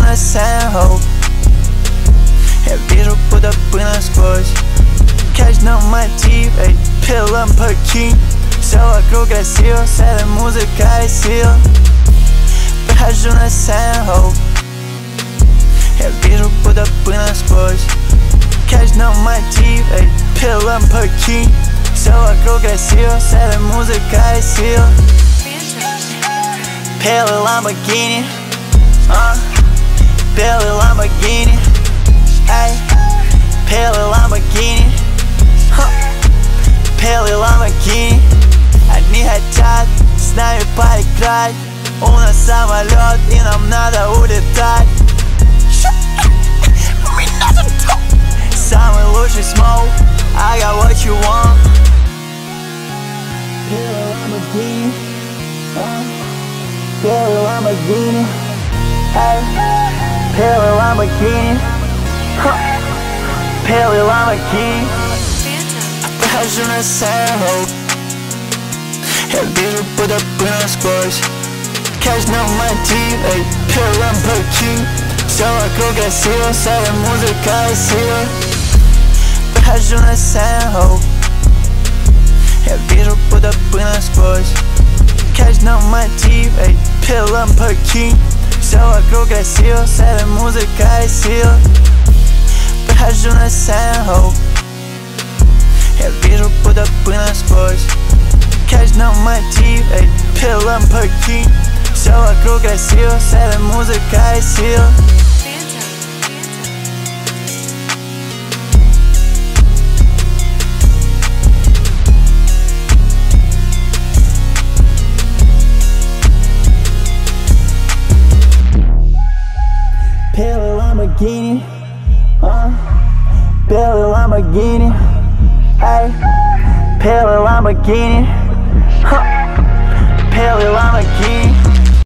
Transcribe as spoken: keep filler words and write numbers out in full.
nascendo. Revejo puta nas cores, queres não motive, pela um pouquinho. Seu agressivo, sério, música e silo. Vejo nascendo. Revejo puta nas cores, queres não motive, pela um pouquinho. Seu agressivo, sério, música e silo. Pela Lamborghini, uh, pela Lamborghini, ay, pela Lamborghini, huh, pela Lamborghini. Они хотят с нами поиграть, у нас самолет и нам надо улетать. Самый лучший smoke, I got what you want. Pela Lamborghini, uh, pela Lamborghini, ay, pela Lamborghini, huh, pela Lamborghini. Vejo nascendo, revejo puta nas cores, queres não motive, pela um pouquinho. Seu agressivo, sério, música e silo. Vejo nascendo, revejo puta nas cores, queres não motive, pela um pouquinho. Seu agressivo, sério, música e silo. Vejo nascendo, revejo puta nas cores, queres não motive, pela um pouquinho. Seu agressivo, sério, música e silo. Pela Lamborghini, uh, pela Lamborghini, ay, pela Lamborghini, huh, pela Lamborghini.